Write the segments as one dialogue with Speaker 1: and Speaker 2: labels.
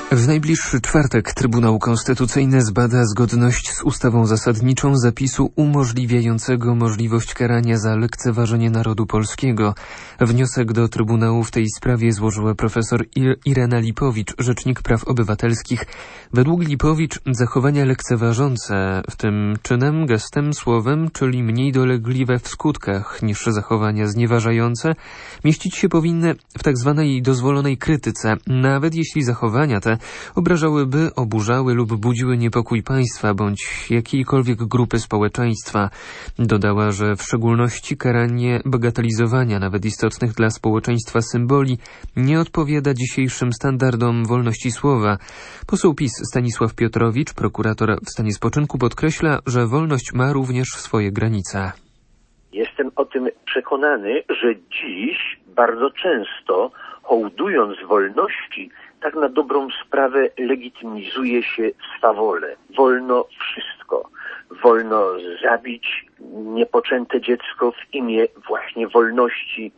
Speaker 1: W najbliższy czwartek Trybunał Konstytucyjny zbada zgodność z ustawą zasadniczą zapisu umożliwiającego możliwość karania za lekceważenie narodu polskiego. Wniosek do Trybunału w tej sprawie złożyła profesor Irena Lipowicz, rzecznik praw obywatelskich. Według Lipowicz zachowania lekceważące, w tym czynem, gestem, słowem, czyli mniej dolegliwe w skutkach niż zachowania znieważające, mieścić się powinny w tzw. dozwolonej krytyce, nawet jeśli zachowania te obrażałyby, oburzały lub budziły niepokój państwa bądź jakiejkolwiek grupy społeczeństwa. Dodała, że w szczególności karanie bagatelizowania nawet istotnych dla społeczeństwa symboli nie odpowiada dzisiejszym standardom wolności słowa. Poseł PiS Stanisław Piotrowicz, prokurator w stanie spoczynku, podkreśla, że wolność ma również swoje granice.
Speaker 2: Jestem o tym przekonany, że dziś bardzo często, hołdując wolności, tak na dobrą sprawę legitymizuje się swawolę. Wolno wszystko. Wolno zabić niepoczęte dziecko w imię właśnie wolności,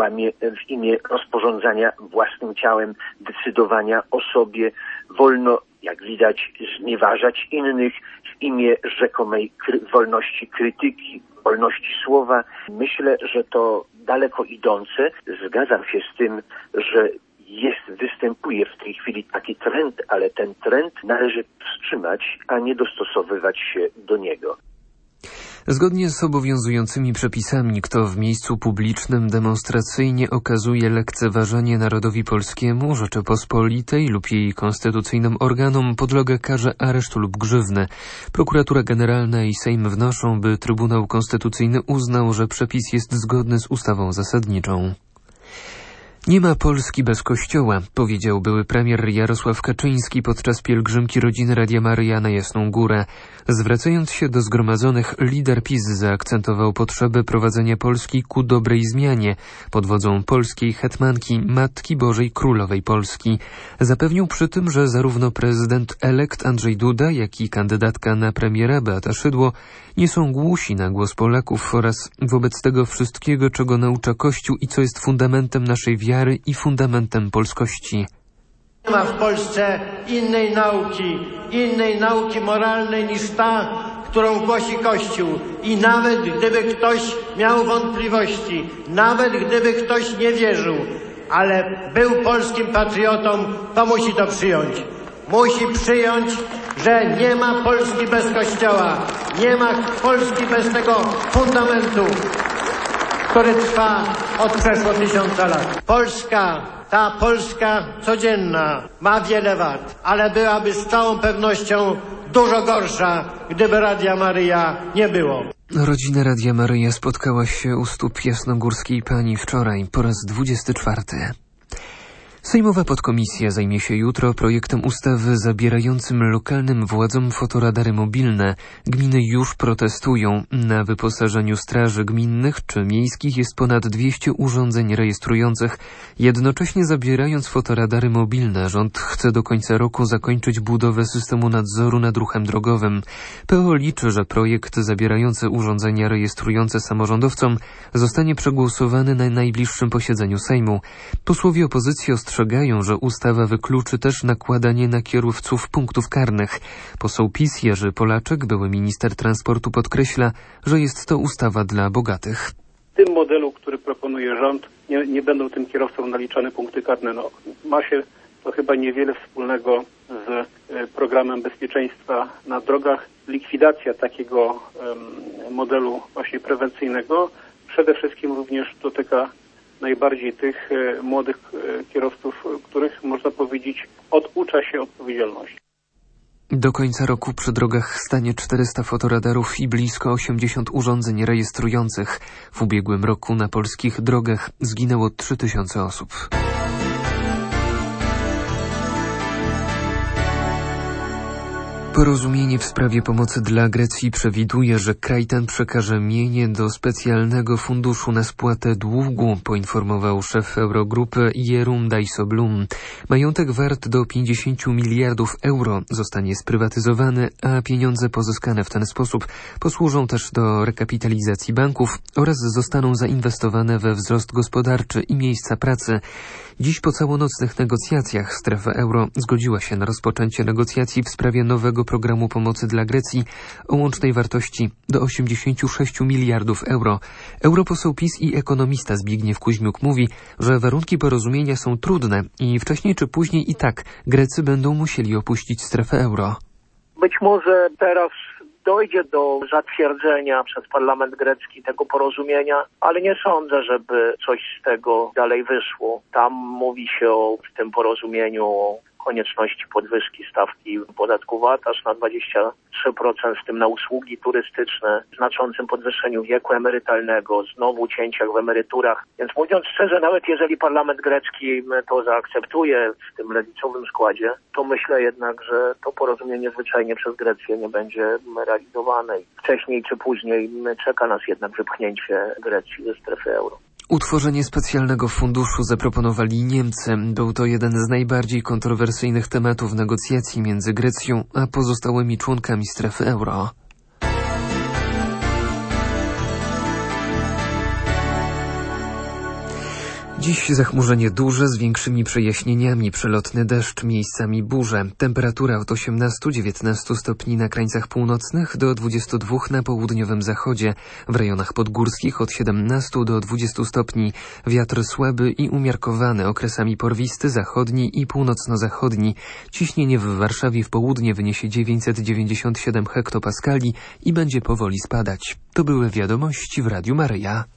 Speaker 2: w imię rozporządzania własnym ciałem, decydowania o sobie. Wolno, jak widać, znieważać innych w imię rzekomej wolności krytyki, wolności słowa. Myślę, że to daleko idące. Zgadzam się z tym, że występuje w tej chwili taki trend, ale ten trend należy wstrzymać, a nie dostosowywać się do niego.
Speaker 1: Zgodnie z obowiązującymi przepisami, kto w miejscu publicznym demonstracyjnie okazuje lekceważenie narodowi polskiemu, Rzeczypospolitej lub jej konstytucyjnym organom, podlega karze aresztu lub grzywny. Prokuratura Generalna i Sejm wnoszą, by Trybunał Konstytucyjny uznał, że przepis jest zgodny z ustawą zasadniczą. Nie ma Polski bez Kościoła, powiedział były premier Jarosław Kaczyński podczas pielgrzymki rodziny Radia Maryja na Jasną Górę. Zwracając się do zgromadzonych, lider PiS zaakcentował potrzebę prowadzenia Polski ku dobrej zmianie pod wodzą polskiej hetmanki Matki Bożej Królowej Polski. Zapewnił przy tym, że zarówno prezydent elekt Andrzej Duda, jak i kandydatka na premiera Beata Szydło nie są głusi na głos Polaków oraz wobec tego wszystkiego, czego naucza Kościół i co jest fundamentem naszej wiary i fundamentem polskości.
Speaker 3: Nie ma w Polsce innej nauki moralnej niż ta, którą głosi Kościół. I nawet gdyby ktoś miał wątpliwości, nawet gdyby ktoś nie wierzył, ale był polskim patriotą, to musi to przyjąć. Musi przyjąć, że nie ma Polski bez Kościoła, nie ma Polski bez tego fundamentu, który trwa od przeszło 1000 lat. Ta Polska codzienna ma wiele wad, ale byłaby z całą pewnością dużo gorsza, gdyby Radia Maryja nie było.
Speaker 1: Rodzina Radia Maryja spotkała się u stóp jasnogórskiej pani wczoraj po raz 24. Sejmowa podkomisja zajmie się jutro projektem ustawy zabierającym lokalnym władzom fotoradary mobilne. Gminy już protestują. Na wyposażeniu straży gminnych czy miejskich jest ponad 200 urządzeń rejestrujących. Jednocześnie zabierając fotoradary mobilne, rząd chce do końca roku zakończyć budowę systemu nadzoru nad ruchem drogowym. PO liczy, że projekt zabierający urządzenia rejestrujące samorządowcom zostanie przegłosowany na najbliższym posiedzeniu Sejmu. Posłowie opozycji ostrzegają, że ustawa wykluczy też nakładanie na kierowców punktów karnych. Poseł PiS Jerzy Polaczek, były minister transportu, podkreśla, że jest to ustawa dla bogatych.
Speaker 4: W tym modelu, który proponuje rząd, nie będą tym kierowcom naliczane punkty karne. Ma się to chyba niewiele wspólnego z programem bezpieczeństwa na drogach. Likwidacja takiego modelu właśnie prewencyjnego przede wszystkim również dotyka najbardziej tych młodych kierowców, których, można powiedzieć, oducza się odpowiedzialności.
Speaker 1: Do końca roku przy drogach stanie 400 fotoradarów i blisko 80 urządzeń rejestrujących. W ubiegłym roku na polskich drogach zginęło 3000 osób. Porozumienie w sprawie pomocy dla Grecji przewiduje, że kraj ten przekaże mienie do specjalnego funduszu na spłatę długu, poinformował szef Eurogrupy Jeroen Dijsselbloem. Majątek wart do 50 miliardów euro zostanie sprywatyzowany, a pieniądze pozyskane w ten sposób posłużą też do rekapitalizacji banków oraz zostaną zainwestowane we wzrost gospodarczy i miejsca pracy. Dziś po całonocnych negocjacjach strefa euro zgodziła się na rozpoczęcie negocjacji w sprawie nowego programu pomocy dla Grecji o łącznej wartości do 86 miliardów euro. Europoseł PiS i ekonomista Zbigniew Kuźmiuk mówi, że warunki porozumienia są trudne i wcześniej czy później i tak Grecy będą musieli opuścić strefę euro.
Speaker 5: Być może teraz dojdzie do zatwierdzenia przez parlament grecki tego porozumienia, ale nie sądzę, żeby coś z tego dalej wyszło. Tam mówi się w tym porozumieniu o konieczności podwyżki stawki podatku VAT aż na 23%, w tym na usługi turystyczne, znaczącym podwyższeniu wieku emerytalnego, znowu cięciach w emeryturach. Więc mówiąc szczerze, nawet jeżeli parlament grecki to zaakceptuje w tym lewicowym składzie, to myślę jednak, że to porozumienie zwyczajnie przez Grecję nie będzie realizowane. Wcześniej czy później czeka nas jednak wypchnięcie Grecji ze strefy euro.
Speaker 1: Utworzenie specjalnego funduszu zaproponowali Niemcy. Był to jeden z najbardziej kontrowersyjnych tematów negocjacji między Grecją a pozostałymi członkami strefy euro. Dziś zachmurzenie duże z większymi przejaśnieniami, przelotny deszcz, miejscami burze. Temperatura od 18-19 stopni na krańcach północnych do 22 na południowym zachodzie. W rejonach podgórskich od 17 do 20 stopni. Wiatr słaby i umiarkowany, okresami porwisty, zachodni i północno-zachodni. Ciśnienie w Warszawie w południe wyniesie 997 hektopaskali i będzie powoli spadać. To były wiadomości w Radiu Maryja.